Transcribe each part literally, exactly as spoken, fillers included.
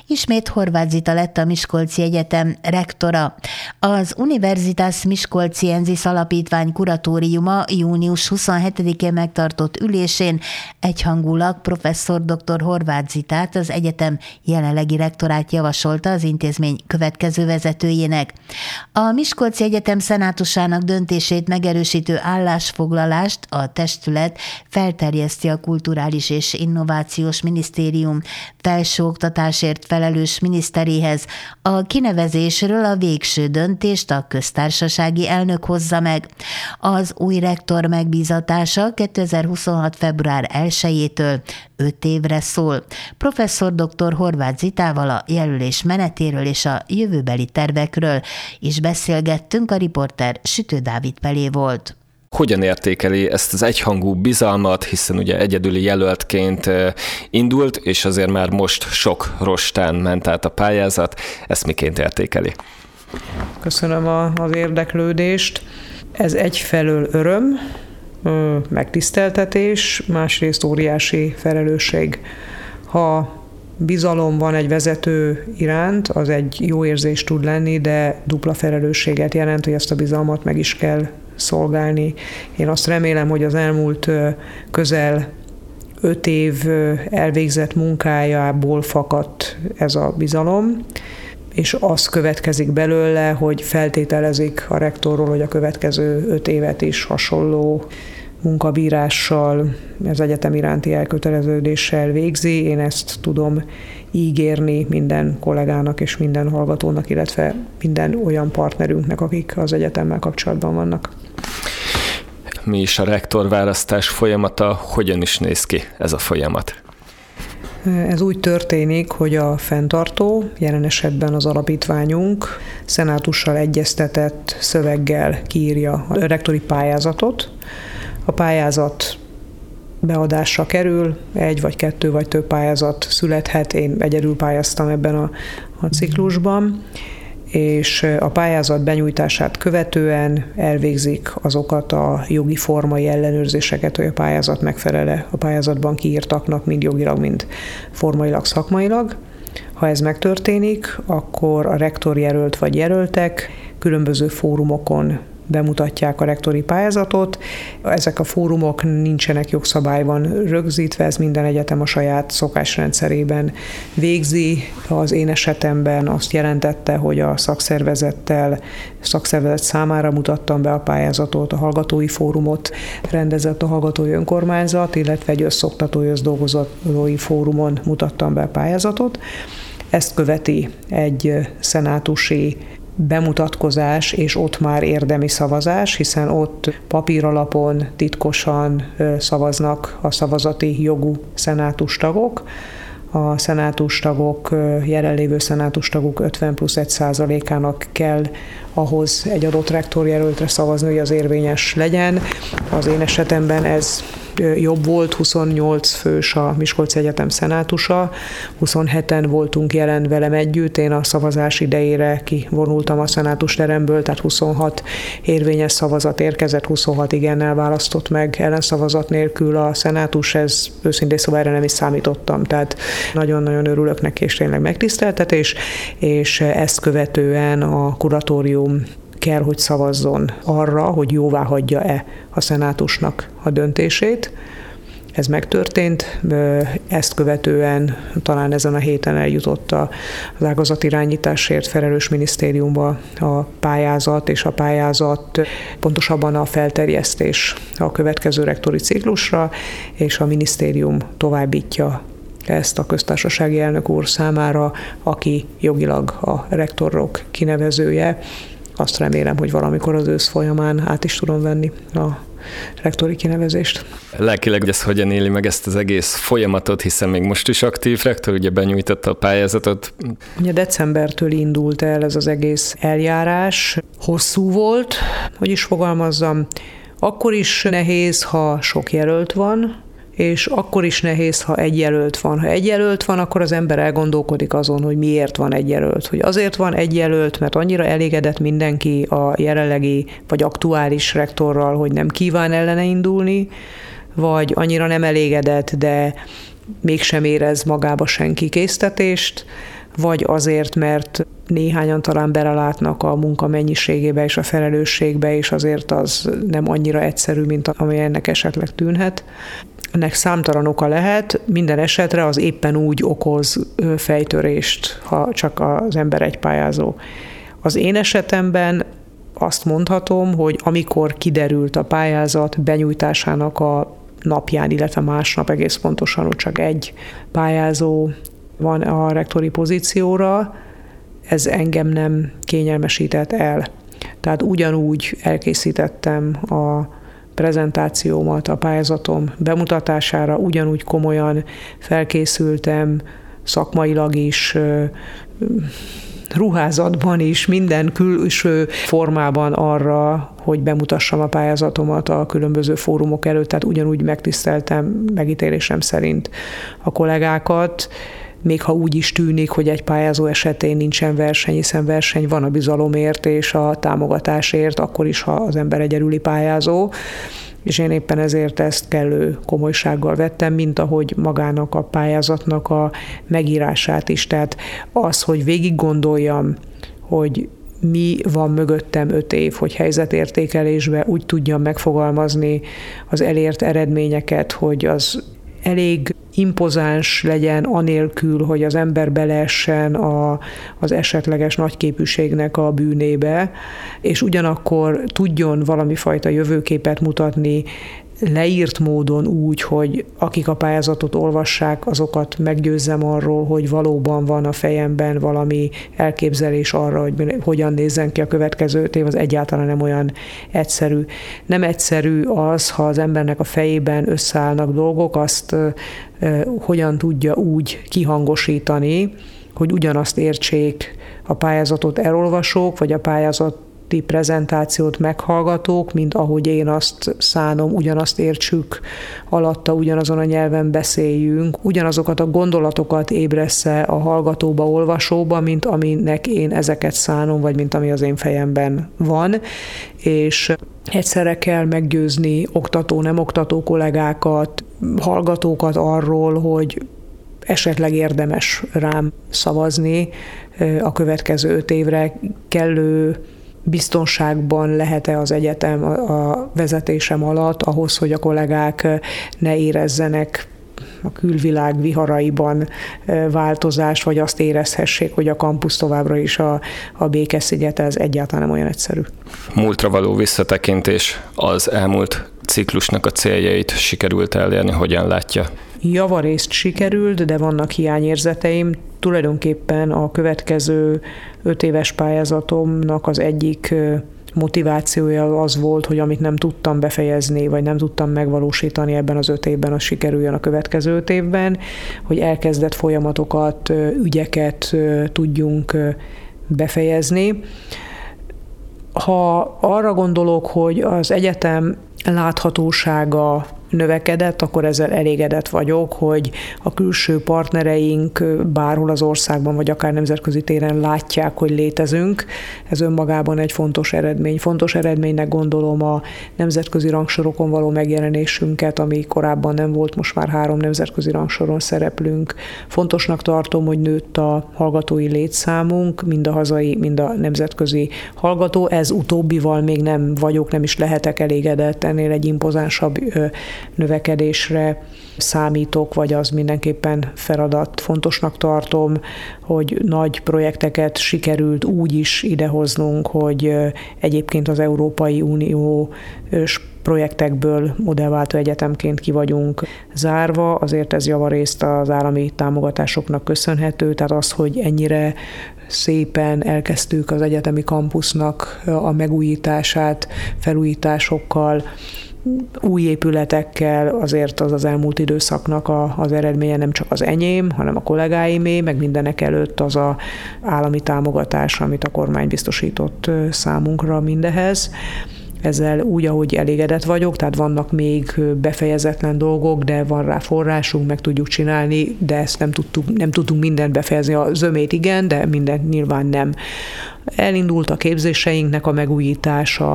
Ismét Horváth Zita lett a Miskolci Egyetem rektora. Az Universitas Miskolciensis Alapítvány kuratóriuma június huszonhetedikén megtartott ülésén egyhangulag professzor dr. Horváth Zitát, az egyetem jelenlegi rektorát javasolta az intézmény következő vezetőjének. A Miskolci Egyetem szenátusának döntését megerősítő állásfoglalást a testület felterjeszti a Kulturális és Innovációs Minisztérium felsőoktatásért felelős miniszteréhez. A kinevezésről a végső döntést a köztársasági elnök hozza meg. Az új rektor megbízatása kétezer-huszonhat. február elsejétől öt évre szól. Professzor dr. Horváth Zitával a jelölés menetéről és a jövőbeli tervekről is beszélgettünk, a riporter Sütő Dávid Pelé volt. Hogyan értékeli ezt az egyhangú bizalmat, hiszen ugye egyedüli jelöltként indult, és azért már most sok rostán ment át a pályázat, ezt miként értékeli? Köszönöm a, az érdeklődést. Ez egyfelől öröm, megtiszteltetés, másrészt óriási felelősség. Ha bizalom van egy vezető iránt, az egy jó érzés tud lenni, de dupla felelősséget jelent, hogy ezt a bizalmat meg is kell szolgálni. Én azt remélem, hogy az elmúlt közel öt év elvégzett munkájából fakadt ez a bizalom, és az következik belőle, hogy feltételezik a rektorról, hogy a következő öt évet is hasonló munkabírással, az egyetem iránti elköteleződéssel végzi. Én ezt tudom ígérni minden kollégának és minden hallgatónak, illetve minden olyan partnerünknek, akik az egyetemmel kapcsolatban vannak. Mi is a rektorválasztás folyamata, hogyan is néz ki ez a folyamat? Ez úgy történik, hogy a fenntartó, jelen esetben az alapítványunk szenátussal egyeztetett szöveggel kiírja a rektori pályázatot. A pályázat beadásra kerül, egy vagy kettő vagy több pályázat születhet, én egyedül pályáztam ebben a, a ciklusban, és a pályázat benyújtását követően elvégzik azokat a jogi formai ellenőrzéseket, hogy a pályázat megfelele a pályázatban kiírtaknak, mind jogilag, mind formailag, szakmailag. Ha ez megtörténik, akkor a rektor jelölt vagy jelöltek különböző fórumokon bemutatják a rektori pályázatot. Ezek a fórumok nincsenek jogszabályban rögzítve, ez minden egyetem a saját szokásrendszerében végzi. Az én esetemben azt jelentette, hogy a szakszervezettel, szakszervezet számára mutattam be a pályázatot, a hallgatói fórumot rendezett a hallgatói önkormányzat, illetve egy összoktatói, összdolgozói fórumon mutattam be a pályázatot. Ezt követi egy szenátusi bemutatkozás, és ott már érdemi szavazás, hiszen ott papíralapon titkosan szavaznak a szavazati jogú szenátustagok. A szenátustagok, jelenlévő szenátustagok ötven plusz egy százalékának kell ahhoz egy adott rektorjelöltre szavazni, hogy az érvényes legyen. Az én esetemben ez jobb volt, huszonnyolc fős a Miskolci Egyetem szenátusa, huszonheten voltunk jelen velem együtt, én a szavazás idejére kivonultam a szenátusteremből, tehát huszonhat érvényes szavazat érkezett, huszonhat igennel választott meg ellenszavazat nélkül a szenátus, ez őszintén szóval erre nem is számítottam, tehát nagyon-nagyon örülök neki, és tényleg megtiszteltetés, és ezt követően a kuratórium kell, hogy szavazzon arra, hogy jóvá hagyja-e a szenátusnak a döntését. Ez megtörtént, ezt követően talán ezen a héten eljutott az ágazatirányításért felelős minisztériumba a pályázat, és a pályázat pontosabban a felterjesztés a következő rektori ciklusra, és a minisztérium továbbítja ezt a köztársasági elnök úr számára, aki jogilag a rektorok kinevezője. Azt remélem, hogy valamikor az ősz folyamán át is tudom venni a rektori kinevezést. Lelkileg ez hogyan éli meg ezt az egész folyamatot, hiszen még most is aktív rektor, ugye benyújtotta a pályázatot. Ugye decembertől indult el ez az egész eljárás. Hosszú volt, hogy is fogalmazzam. Akkor is nehéz, ha sok jelölt van, és akkor is nehéz, ha egy jelölt van. Ha egy jelölt van, akkor az ember elgondolkodik azon, hogy miért van egy jelölt. Hogy azért van egy jelölt, mert annyira elégedett mindenki a jelenlegi vagy aktuális rektorral, hogy nem kíván ellene indulni, vagy annyira nem elégedett, de mégsem érez magába senki késztetést, vagy azért, mert néhányan talán belelátnak a munka mennyiségébe és a felelősségbe, és azért az nem annyira egyszerű, mint ami ennek esetleg tűnhet. Ennek számtalan oka lehet, minden esetre az éppen úgy okoz fejtörést, ha csak az ember egy pályázó. Az én esetemben azt mondhatom, hogy amikor kiderült a pályázat benyújtásának a napján, illetve másnap egész pontosan, hogy csak egy pályázó van a rektori pozícióra, ez engem nem kényelmesített el. Tehát ugyanúgy elkészítettem a prezentációmat a pályázatom bemutatására, ugyanúgy komolyan felkészültem, szakmailag is, ruházatban is, minden külső formában arra, hogy bemutassam a pályázatomat a különböző fórumok előtt, tehát ugyanúgy megtiszteltem megítélésem szerint a kollégákat, még ha úgy is tűnik, hogy egy pályázó esetén nincsen verseny, hiszen verseny van a bizalomért és a támogatásért, akkor is, ha az ember egyedüli pályázó, és én éppen ezért ezt kellő komolysággal vettem, mint ahogy magának a pályázatnak a megírását is. Tehát az, hogy végig gondoljam, hogy mi van mögöttem öt év, hogy helyzetértékelésbe úgy tudjam megfogalmazni az elért eredményeket, hogy az elég impozáns legyen anélkül, hogy az ember beleessen a, az esetleges nagyképűségnek a bűnébe, és ugyanakkor tudjon valami fajta jövőképet mutatni leírt módon úgy, hogy akik a pályázatot olvassák, azokat meggyőzzem arról, hogy valóban van a fejemben valami elképzelés arra, hogy hogyan nézzen ki a következő öt év, az egyáltalán nem olyan egyszerű. Nem egyszerű az, ha az embernek a fejében összeállnak dolgok, azt eh, hogyan tudja úgy kihangosítani, hogy ugyanazt értsék a pályázatot elolvasók, vagy a pályázat prezentációt meghallgatók, mint ahogy én azt szánom, ugyanazt értsük alatta, ugyanazon a nyelven beszéljünk, ugyanazokat a gondolatokat ébressze a hallgatóba, olvasóba, mint aminek én ezeket szánom, vagy mint ami az én fejemben van, és egyszerre kell meggyőzni oktató, nem oktató kollégákat, hallgatókat arról, hogy esetleg érdemes rám szavazni a következő öt évre, kellő biztonságban lehet-e az egyetem a vezetésem alatt ahhoz, hogy a kollégák ne érezzenek a külvilág viharaiban változást, vagy azt érezhessék, hogy a kampusz továbbra is a, a békesziget, ez egyáltalán nem olyan egyszerű. Múltra való visszatekintés, az elmúlt ciklusnak a céljait sikerült elérni, hogyan látja? Javarészt sikerült, de vannak hiányérzeteim. Tulajdonképpen a következő öt éves pályázatomnak az egyik motivációja az volt, hogy amit nem tudtam befejezni, vagy nem tudtam megvalósítani ebben az öt évben, az sikerüljön a következő öt évben, hogy elkezdett folyamatokat, ügyeket tudjunk befejezni. Ha arra gondolok, hogy az egyetem láthatósága növekedett, akkor ezzel elégedett vagyok, hogy a külső partnereink bárhol az országban, vagy akár nemzetközi téren látják, hogy létezünk. Ez önmagában egy fontos eredmény. Fontos eredménynek gondolom a nemzetközi rangsorokon való megjelenésünket, ami korábban nem volt, most már három nemzetközi rangsoron szereplünk. Fontosnak tartom, hogy nőtt a hallgatói létszámunk, mind a hazai, mind a nemzetközi hallgató. Ez utóbbival még nem vagyok, nem is lehetek elégedett, ennél egy impozánsabb növekedésre számítok, vagy az mindenképpen feladat. Fontosnak tartom, hogy nagy projekteket sikerült úgy is idehoznunk, hogy egyébként az Európai Unió projektekből modellváltó egyetemként ki vagyunk zárva, azért ez javarészt az állami támogatásoknak köszönhető, tehát az, hogy ennyire szépen elkezdtük az egyetemi kampusznak a megújítását, felújításokkal, új épületekkel, azért az az elmúlt időszaknak a, az eredménye nem csak az enyém, hanem a kollégáimé, meg mindenek előtt az a állami támogatás, amit a kormány biztosított számunkra mindehez. Ezzel úgy, ahogy elégedett vagyok, tehát vannak még befejezetlen dolgok, de van rá forrásunk, meg tudjuk csinálni, de ezt nem tudtuk, nem tudtunk mindent befejezni. A zömét igen, de mindent nyilván nem. Elindult a képzéseinknek a megújítása,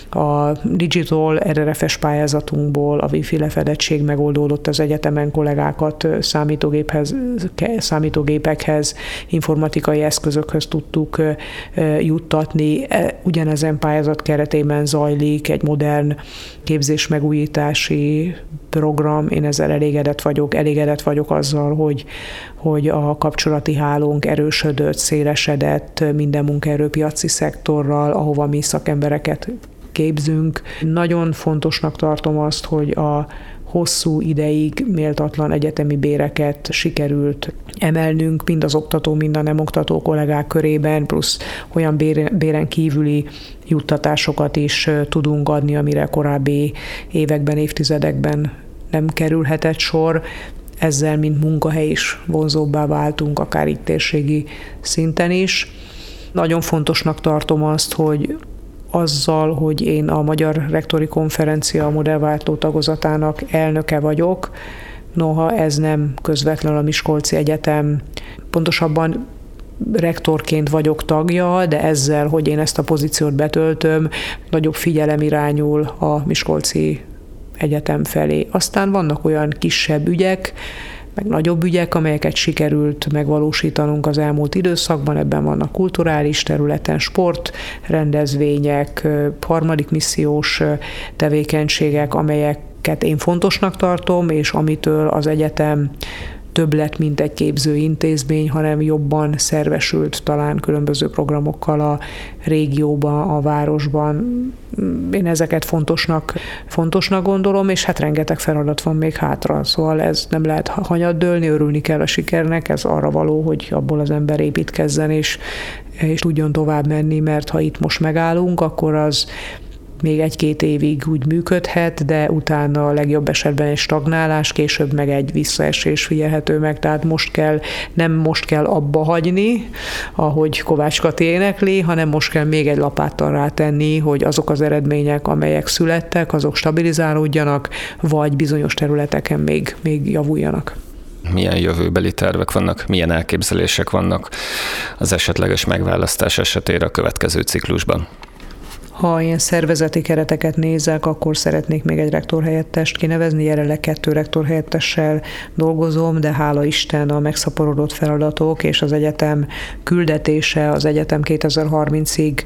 a digital er er ef es pályázatunkból a Wi-Fi lefedettség megoldódott az egyetemen, kollégákat számítógéphez, számítógépekhez, informatikai eszközökhöz tudtuk juttatni. Ugyanezen pályázat keretében zajlik egy modern képzés megújítási program. Én ezzel elégedett vagyok, elégedett vagyok azzal, hogy, hogy a kapcsolati hálónk erősödött, szélesedett minden munkaerőpiaci szektorral, ahova mi szakembereket képzünk. Nagyon fontosnak tartom azt, hogy a hosszú ideig méltatlan egyetemi béreket sikerült emelnünk, mind az oktató, mind a nem oktató kollégák körében, plusz olyan béren kívüli juttatásokat is tudunk adni, amire korábbi években, évtizedekben nem kerülhetett sor. Ezzel, mint munkahely is vonzóbbá váltunk, akár itt térségi szinten is. Nagyon fontosnak tartom azt, hogy azzal, hogy én a Magyar Rektori Konferencia modellváltó tagozatának elnöke vagyok, noha ez nem közvetlenül a Miskolci Egyetem, pontosabban rektorként vagyok tagja, de ezzel, hogy én ezt a pozíciót betöltöm, nagyobb figyelem irányul a Miskolci Egyetem felé. Aztán vannak olyan kisebb ügyek, meg nagyobb ügyek, amelyeket sikerült megvalósítanunk az elmúlt időszakban. Ebben vannak kulturális területen, sport, rendezvények, harmadik missziós tevékenységek, amelyeket én fontosnak tartom, és amitől az egyetem több lett, mint egy képzőintézmény, hanem jobban szervesült talán különböző programokkal a régióban, a városban. Én ezeket fontosnak, fontosnak gondolom, és hát rengeteg feladat van még hátra, szóval ez nem lehet hanyaddőlni, örülni kell a sikernek, ez arra való, hogy abból az ember építkezzen, és, és tudjon tovább menni, mert ha itt most megállunk, akkor az még egy-két évig úgy működhet, de utána a legjobb esetben egy stagnálás, később meg egy visszaesés figyelhető meg, tehát most kell, nem most kell abba hagyni, ahogy Kovács Kati énekli, hanem most kell még egy lapáttal rátenni, hogy azok az eredmények, amelyek születtek, azok stabilizálódjanak, vagy bizonyos területeken még, még javuljanak. Milyen jövőbeli tervek vannak, milyen elképzelések vannak az esetleges megválasztás esetére a következő ciklusban? Ha ilyen szervezeti kereteket nézek, akkor szeretnék még egy rektorhelyettest kinevezni, jelenleg kettő rektorhelyettessel dolgozom, de hála Isten a megszaporodott feladatok és az egyetem küldetése, az egyetem kétezer-harmincig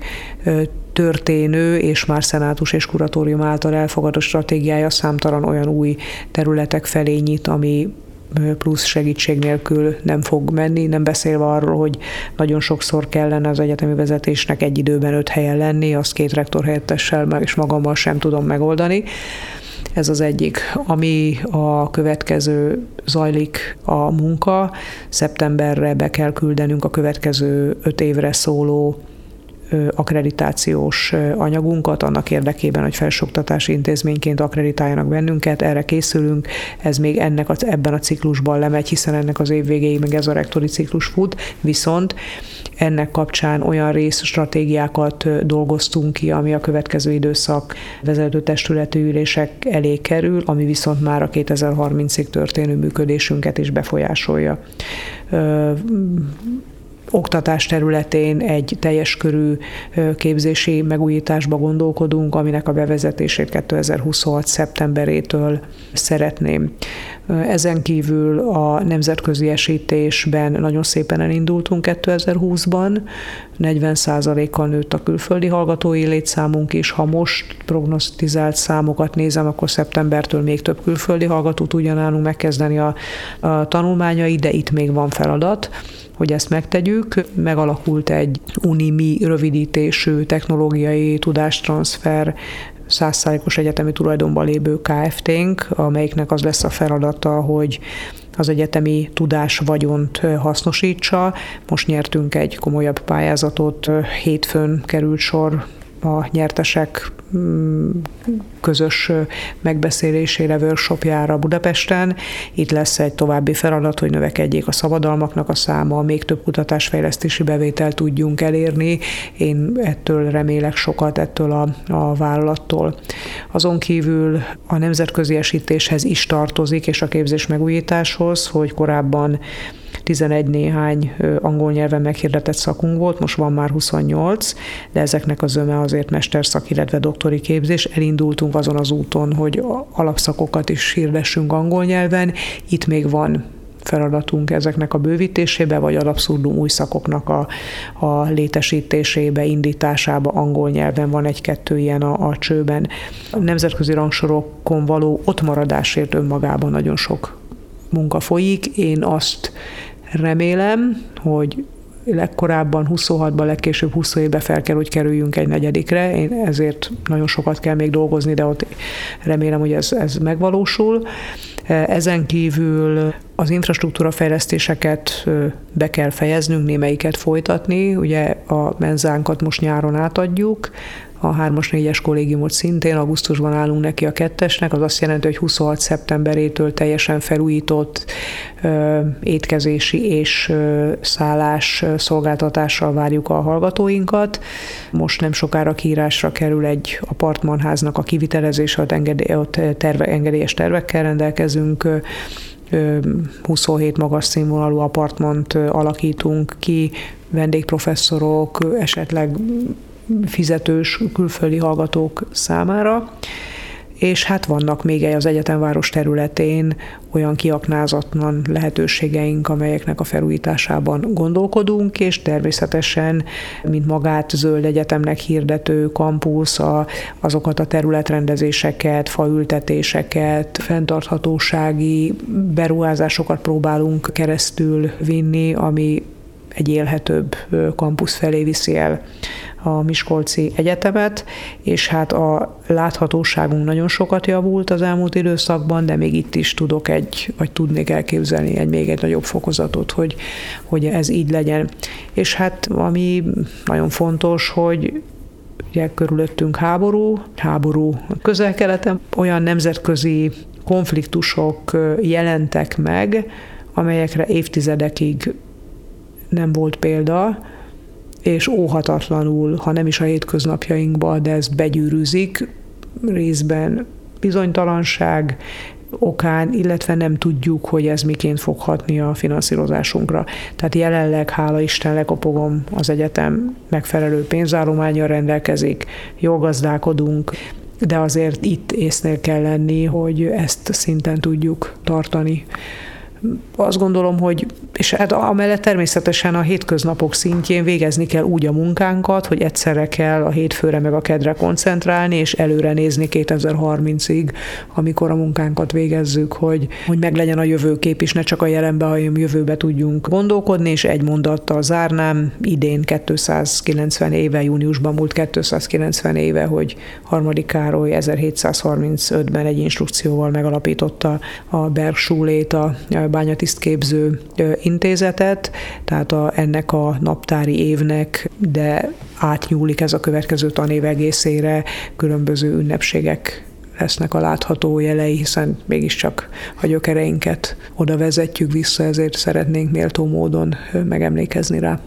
történő és már szenátus és kuratórium által elfogadott stratégiája számtalan olyan új területek felé nyit, ami plusz segítség nélkül nem fog menni, nem beszélve arról, hogy nagyon sokszor kellene az egyetemi vezetésnek egy időben öt helyen lenni, azt két rektorhelyettessel és magammal sem tudom megoldani. Ez az egyik. Ami a következő zajlik a munka, szeptemberre be kell küldenünk a következő öt évre szóló akkreditációs anyagunkat, annak érdekében, hogy felsőoktatási intézményként akkreditáljanak bennünket, erre készülünk, ez még ennek az, ebben a ciklusban lemegy, hiszen ennek az év végéig meg ez a rektori ciklus fut, viszont ennek kapcsán olyan részstratégiákat dolgoztunk ki, ami a következő időszak vezetőtestületi ülések elé kerül, ami viszont már a kétezer-harmincig történő működésünket is befolyásolja. Oktatás területén egy teljes körű képzési megújításba gondolkodunk, aminek a bevezetését kétezer-huszonhat szeptemberétől szeretném. Ezen kívül a nemzetközi esítésben nagyon szépen elindultunk kétezer-húszban, negyven százalékkal nőtt a külföldi hallgatói létszámunk is. Ha most prognosztizált számokat nézem, akkor szeptembertől még több külföldi hallgató tudja nálunk megkezdeni a, a tanulmányait, de itt még van feladat, hogy ezt megtegyük. Megalakult egy UNIMI rövidítésű technológiai tudástranszfer száz százalékos egyetemi tulajdonban lévő Kft-nk, amelyiknek az lesz a feladata, hogy az egyetemi tudásvagyont hasznosítsa. Most nyertünk egy komolyabb pályázatot, hétfőn került sor a nyertesek közös megbeszélésére, workshopjára Budapesten. Itt lesz egy további feladat, hogy növekedjék a szabadalmaknak a száma, még több kutatásfejlesztési bevételt tudjunk elérni. Én ettől remélek sokat, ettől a, a vállalattól. Azon kívül a nemzetközi esítéshez is tartozik, és a képzés megújításhoz, hogy korábban tizenegy néhány angol nyelven meghirdetett szakunk volt, most van már huszonnyolc, de ezeknek a zöme azért mesterszak, illetve doktori képzés. Elindultunk azon az úton, hogy alapszakokat is hirdessünk angol nyelven. Itt még van feladatunk ezeknek a bővítésébe, vagy ad abszurdum új szakoknak a, a létesítésébe, indításába angol nyelven van egy-kettő ilyen a, a csőben. A nemzetközi rangsorokon való ottmaradásért önmagában nagyon sok munka folyik. Én azt remélem, hogy legkorábban huszonhatban, legkésőbb húsz évben fel kell, hogy kerüljünk egy negyedikre. Én ezért nagyon sokat kell még dolgozni, de ott remélem, hogy ez, ez megvalósul. Ezen kívül az infrastruktúra fejlesztéseket be kell fejeznünk, némelyiket folytatni. Ugye a menzánkat most nyáron átadjuk, a hármas, négyes kollégiumot szintén, augusztusban állunk neki a kettesnek, az azt jelenti, hogy huszonhat szeptemberétől teljesen felújított ö, étkezési és ö, szállás szolgáltatással várjuk a hallgatóinkat. Most nem sokára kiírásra kerül egy apartmanháznak a kivitelezése, ott, engedély, ott terve, engedélyes tervekkel rendelkezünk, huszonhét magas színvonalú apartmant alakítunk ki, vendégprofesszorok, esetleg fizetős külföldi hallgatók számára, és hát vannak még az egyetemváros területén olyan kiaknázatlan lehetőségeink, amelyeknek a felújításában gondolkodunk, és természetesen, mint magát zöld egyetemnek hirdető kampusz, a, azokat a területrendezéseket, faültetéseket, fenntarthatósági beruházásokat próbálunk keresztül vinni, ami egy élhetőbb kampusz felé viszi el a Miskolci Egyetemet, és hát a láthatóságunk nagyon sokat javult az elmúlt időszakban, de még itt is tudok egy, vagy tudnék elképzelni egy még egy nagyobb fokozatot, hogy, hogy ez így legyen. És hát ami nagyon fontos, hogy ugye körülöttünk háború, háború Közel-Keleten, olyan nemzetközi konfliktusok jelentek meg, amelyekre évtizedekig nem volt példa, és óhatatlanul, ha nem is a hétköznapjainkban, de ez begyűrűzik, részben bizonytalanság okán, illetve nem tudjuk, hogy ez miként fog hatni a finanszírozásunkra. Tehát jelenleg, hála Isten, lekopogom, az egyetem megfelelő pénzállománnyal rendelkezik, jól gazdálkodunk, de azért itt észnél kell lenni, hogy ezt szinten tudjuk tartani. Azt gondolom, hogy, és hát amellett természetesen a hétköznapok szintjén végezni kell úgy a munkánkat, hogy egyszerre kell a hétfőre meg a kedre koncentrálni, és előre nézni kétezer-harmincig, amikor a munkánkat végezzük, hogy, hogy meglegyen a jövőkép is, ne csak a jelenben, hanem jövőbe tudjunk gondolkodni, és egy mondattal zárnám, idén kétszázkilencven éve, júniusban múlt kétszázkilencven éve, hogy Harmadik Károly ezerhétszázharmincötben egy instrukcióval megalapította a Bergschulét, a bányatisztképző intézetet, tehát a, ennek a naptári évnek, de átnyúlik ez a következő tanév egészére, különböző ünnepségek lesznek a látható jelei, hiszen mégiscsak a gyökereinket oda vezetjük vissza, ezért szeretnénk méltó módon megemlékezni rá.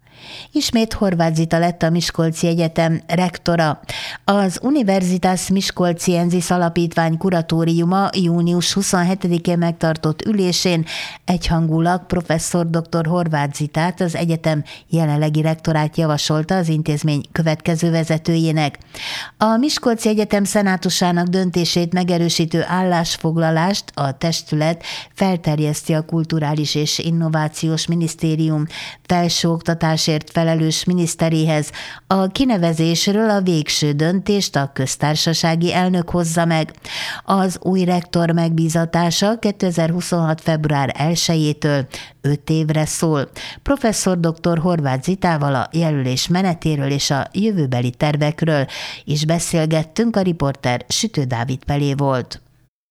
Ismét Horváth Zita lett a Miskolci Egyetem rektora. Az Universitas Miskolciensis Alapítvány kuratóriuma június huszonhetedikén megtartott ülésén egyhangulag professzor dr. Horváth Zitát, az egyetem jelenlegi rektorát javasolta az intézmény következő vezetőjének. A Miskolci Egyetem szenátusának döntését megerősítő állásfoglalást a testület felterjeszti a Kulturális és Innovációs Minisztérium felsőoktatásért felelős miniszteréhez. A kinevezésről a végső döntést a köztársasági elnök hozza meg. Az új rektor megbízatása kétezer-huszonhat. február elsejétől öt évre szól. Professzor dr. Horváth Zitával a jelölés menetéről és a jövőbeli tervekről is beszélgettünk, a riporter Sütő Dávid Pelé volt.